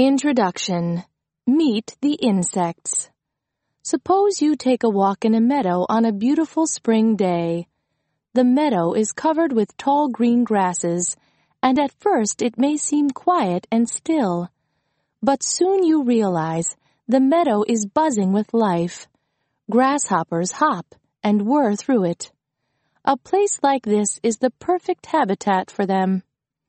Introduction. Meet the insects. Suppose you take a walk in a meadow on a beautiful spring day. The meadow is covered with tall green grasses, and at first it may seem quiet and still. But soon you realize the meadow is buzzing with life. Grasshoppers hop and whir through it. A place like this is the perfect habitat for them.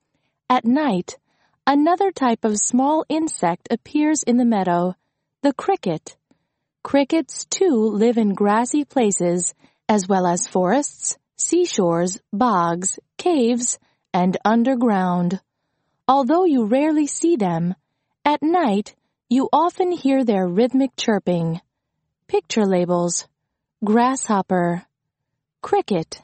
At night, another type of small insect appears in the meadow, the cricket. Crickets, too, live in grassy places, as well as forests, seashores, bogs, caves, and underground. Although you rarely see them, at night you often hear their rhythmic chirping. Picture labels: grasshopper, cricket.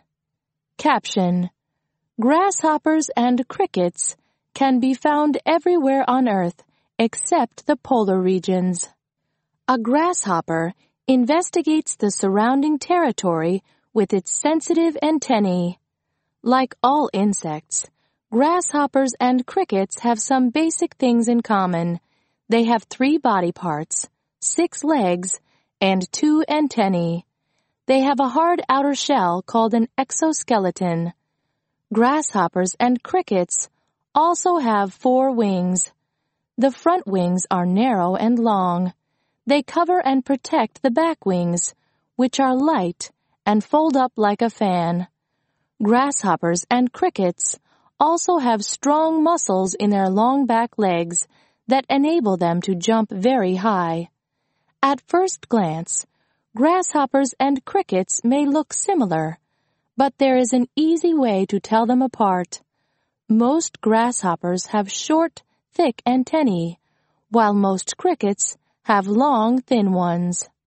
Caption: grasshoppers and crickets can be found everywhere on Earth except the polar regions. A grasshopper investigates the surrounding territory with its sensitive antennae. Like all insects, grasshoppers and crickets have some basic things in common. They have 3 body parts, 6 legs, and 2 antennae. They have a hard outer shell called an exoskeleton. Grasshoppers and crickets also have 4 wings. The front wings are narrow and long. They cover and protect the back wings, which are light and fold up like a fan. Grasshoppers and crickets also have strong muscles in their long back legs that enable them to jump very high. At first glance, grasshoppers and crickets may look similar, but there is an easy way to tell them apart. Most grasshoppers have short, thick antennae, while most crickets have long, thin ones.